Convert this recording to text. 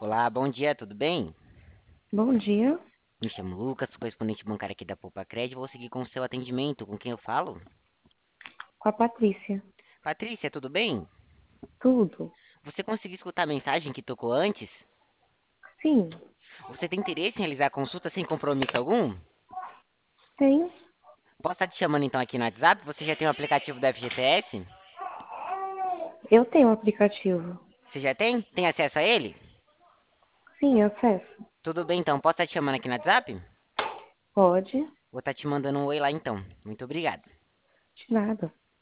Olá, bom dia, tudo bem? Bom dia, Me chamo Lucas, sou correspondente bancário aqui da Poupa Cred. Vou seguir com o seu atendimento. Com quem eu falo? com a Patrícia. Patrícia, tudo bem? Tudo? Você conseguiu escutar a mensagem que tocou antes? Sim, Você tem interesse em realizar a consulta sem compromisso algum? tem. Posso estar te chamando então aqui no WhatsApp? Você já tem o aplicativo da FGTS? Eu tenho um aplicativo. Você já tem? Tem acesso a ele? Sim, acesso. Tudo bem então, posso estar te chamando aqui no WhatsApp? Pode, Vou estar te mandando um oi lá então. Muito obrigado. de nada.